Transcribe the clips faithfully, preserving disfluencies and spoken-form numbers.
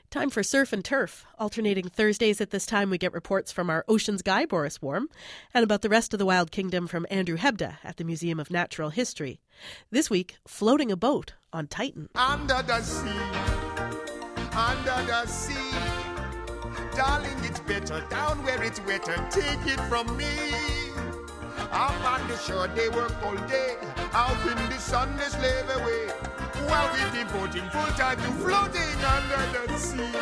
Time for Surf and Turf. Alternating Thursdays at this time, we get reports from our oceans guy, Boris Worm, and about the rest of the wild kingdom from Andrew Hebda at the Museum of Natural History. This week, floating a boat on Titan. Under the sea, under the sea, darling, it's better down where it's wetter. Take it from me. Up on the shore, they work all day. Out in the sun, they slave away. While we devoting full time to floating under the sea.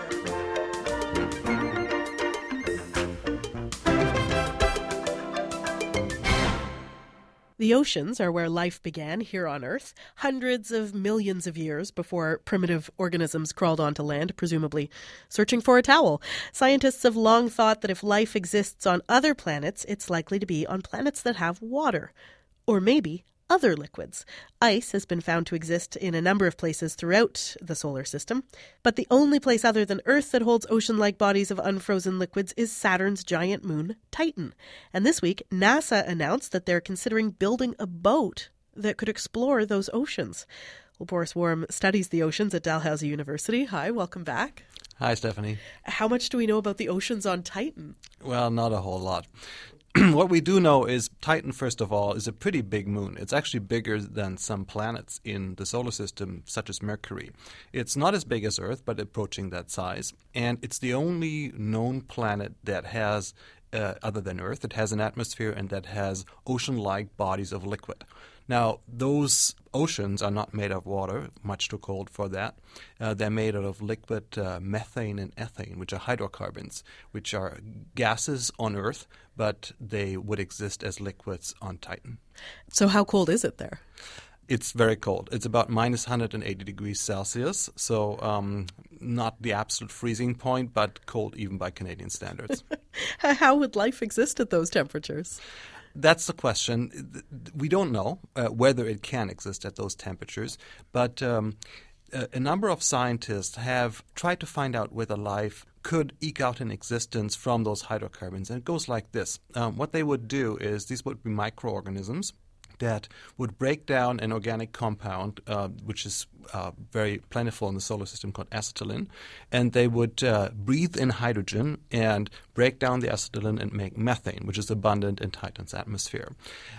The oceans are where life began here on Earth, hundreds of millions of years before primitive organisms crawled onto land, presumably searching for a towel. Scientists have long thought that if life exists on other planets, it's likely to be on planets that have water. Or maybe other liquids. Ice has been found to exist in a number of places throughout the solar system, but the only place other than Earth that holds ocean-like bodies of unfrozen liquids is Saturn's giant moon, Titan. And this week, NASA announced that they're considering building a boat that could explore those oceans. Well, Boris Worm studies the oceans at Dalhousie University. Hi, welcome back. Hi, Stephanie. How much do we know about the oceans on Titan? Well, not a whole lot. What we do know is Titan, first of all, is a pretty big moon. It's actually bigger than some planets in the solar system, such as Mercury. It's not as big as Earth, but approaching that size. And it's the only known planet that has, uh, other than Earth, that has an atmosphere and that has ocean-like bodies of liquid. Now, those oceans are not made of water, much too cold for that. Uh, they're made out of liquid uh, methane and ethane, which are hydrocarbons, which are gases on Earth, but they would exist as liquids on Titan. So how cold is it there? It's very cold. It's about minus one hundred eighty degrees Celsius, so um, not the absolute freezing point, but cold even by Canadian standards. How would life exist at those temperatures? That's the question. We don't know uh, whether it can exist at those temperatures, but um, a, a number of scientists have tried to find out whether life could eke out an existence from those hydrocarbons. And it goes like this. Um, what they would do is these would be microorganisms that would break down an organic compound, uh, which is uh, very plentiful in the solar system, called acetylene, and they would uh, breathe in hydrogen and break down the acetylene and make methane, which is abundant in Titan's atmosphere.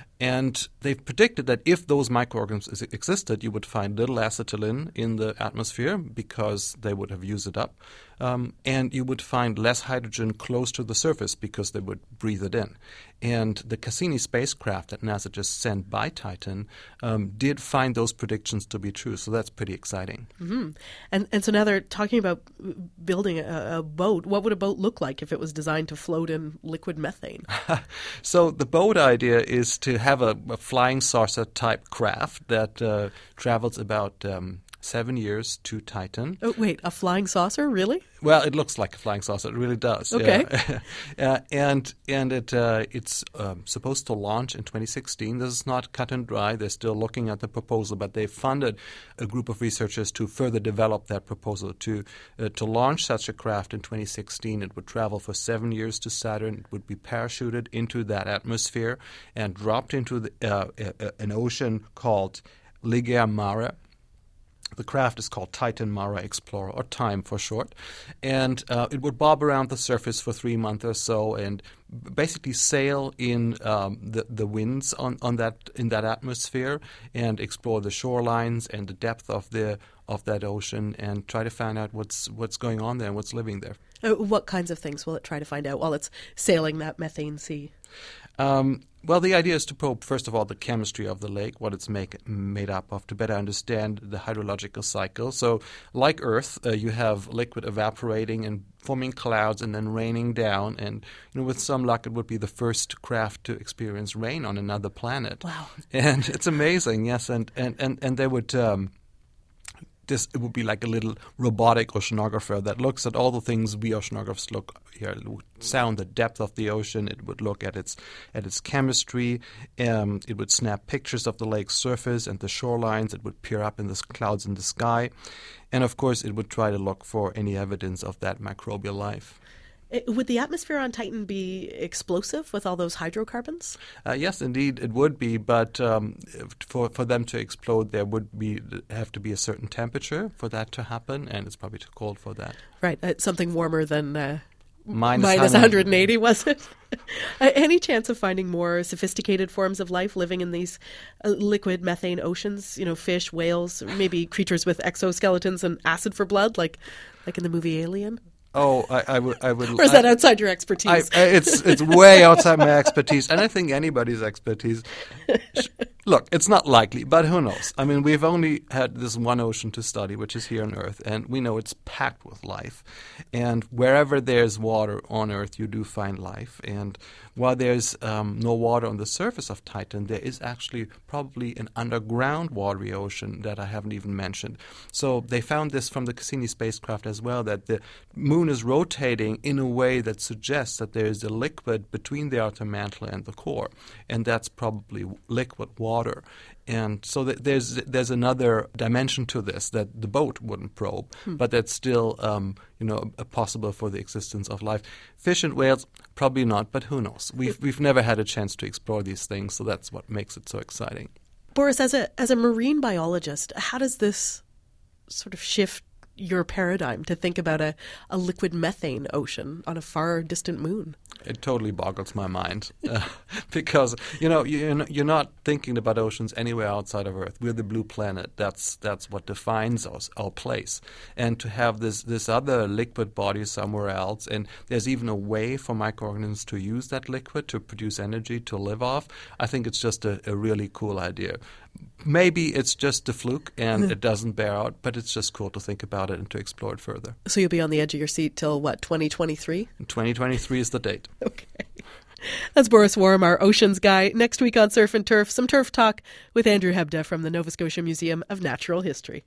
And they've predicted that if those microorganisms existed, you would find little acetylene in the atmosphere because they would have used it up. Um, and you would find less hydrogen close to the surface because they would breathe it in. And the Cassini spacecraft that NASA just sent by Titan um, did find those predictions to be true. So that's pretty exciting. Mm-hmm. And and so now they're talking about building a, a boat. What would a boat look like if it was designed to float in liquid methane? So the boat idea is to have a, a flying saucer type craft that uh, travels about um, seven years to Titan. Oh, wait, a flying saucer? Really? Well, it looks like a flying saucer. It really does. Okay. Yeah. uh, and and it uh, it's um, supposed to launch in twenty sixteen. This is not cut and dry. They're still looking at the proposal, but they funded a group of researchers to further develop that proposal. To uh, to launch such a craft in twenty sixteen, it would travel for seven years to Saturn. It would be parachuted into that atmosphere and dropped into the, uh, a, an ocean called Ligeia Mare. The craft is called Titan Mare Explorer, or TIME for short, and uh, it would bob around the surface for three months or so and basically sail in um, the, the winds on, on that in that atmosphere and explore the shorelines and the depth of the of that ocean and try to find out what's what's going on there and what's living there. Uh, what kinds of things will it try to find out while it's sailing that methane sea? Um, well, the idea is to probe, first of all, the chemistry of the lake, what it's make, made up of, to better understand the hydrological cycle. So, like Earth, uh, you have liquid evaporating and forming clouds and then raining down. And you know, with some luck, it would be the first craft to experience rain on another planet. Wow. And it's amazing, yes. And, and, and, and they would... Um, This, it would be like a little robotic oceanographer that looks at all the things we oceanographers look here. It would sound the depth of the ocean. It would look at its at its chemistry. Um, it would snap pictures of the lake's surface and the shorelines. It would peer up in the clouds in the sky. And, of course, it would try to look for any evidence of that microbial life. It, would the atmosphere on Titan be explosive with all those hydrocarbons? Uh, yes, indeed, it would be. But um, for for them to explode, there would be have to be a certain temperature for that to happen, and it's probably too cold for that. Right, uh, something warmer than uh, minus, minus one hundred eighty, was it? uh, any chance of finding more sophisticated forms of life living in these uh, liquid methane oceans? You know, fish, whales, maybe creatures with exoskeletons and acid for blood, like like in the movie Alien? Oh, I, I would. I would. Or is that I, outside your expertise? I, it's it's way outside my expertise, and I think anybody's expertise. Look, it's not likely, but who knows? I mean, we've only had this one ocean to study, which is here on Earth, and we know it's packed with life. And wherever there's water on Earth, you do find life. And while there's um, no water on the surface of Titan, there is actually probably an underground watery ocean that I haven't even mentioned. So they found this from the Cassini spacecraft as well, that the moon is rotating in a way that suggests that there is a liquid between the outer mantle and the core, and that's probably liquid water. And so th- there's there's another dimension to this that the boat wouldn't probe, hmm. but that's still um, you know a possible for the existence of life. Fish and whales, probably not, but who knows? We've we've never had a chance to explore these things, so that's what makes it so exciting. Boris, as a as a marine biologist, how does this sort of shift your paradigm to think about a, a liquid methane ocean on a far distant moon? It totally boggles my mind uh, because, you know, you, you're not thinking about oceans anywhere outside of Earth. We're the blue planet. That's that's what defines us, our place. And to have this, this other liquid body somewhere else, and there's even a way for microorganisms to use that liquid to produce energy to live off, I think it's just a, a really cool idea. Maybe it's just a fluke and it doesn't bear out, but it's just cool to think about it and to explore it further. So you'll be on the edge of your seat till, what, twenty twenty-three? twenty twenty-three is the date. Okay. That's Boris Worm, our oceans guy. Next week on Surf and Turf, some turf talk with Andrew Hebda from the Nova Scotia Museum of Natural History.